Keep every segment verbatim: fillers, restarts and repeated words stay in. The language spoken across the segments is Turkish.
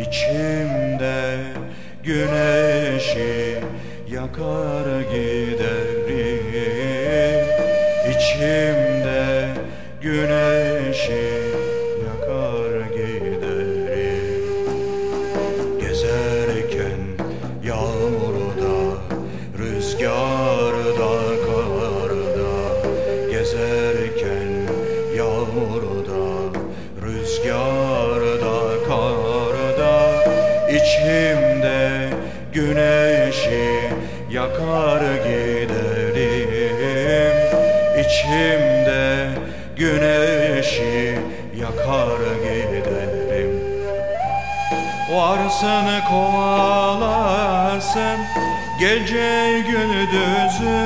İçimde güneşi yakar giderim. İçimde güneşi yakar giderim. Gezerken yağmurda, rüzgarda, karda. Gezerken yağmurda, rüzgarda, karda. İçimde güneşi yakar giderim. İçimde güneşi yakar giderim. Varsın kovalasın gece gündüzü,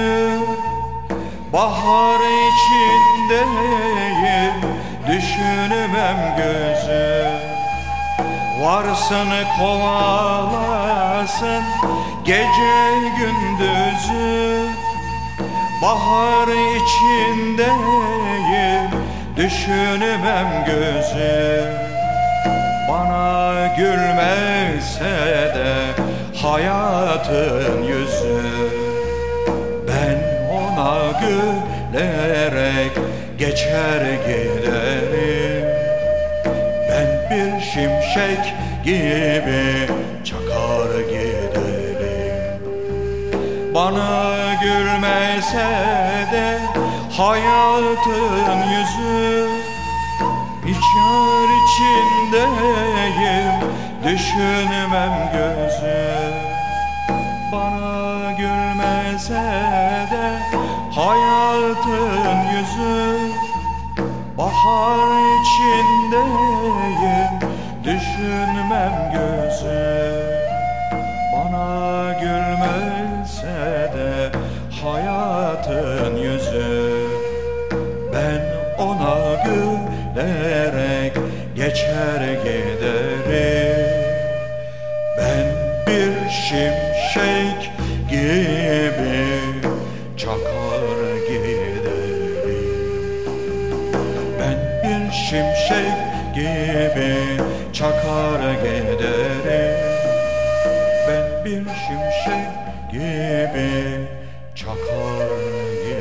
bahar içindeyim, düşünmem gözü. Varsın kovalasın gece gündüzü, bahar içindeyim, düşünmem gözü. Bana gülmese de hayatın yüzü, ben ona gülerek geçer giderim. Ben bir şimşek gibi çakar giderim. Bana gülmese de hayatın yüzü, İçer içindeyim, düşünmem gözü. Bana gülmese de hayatın yüzü, bahar içindeyim, düşünmem gözü. Bana gülmese de hayatın yüzü, ben ona gülerek geçer giderim. Ben bir şimşek gibi çakar giderim. Ben bir şimşek gibi çakar giderim. Ben bir şimşek gibi çakar giderim.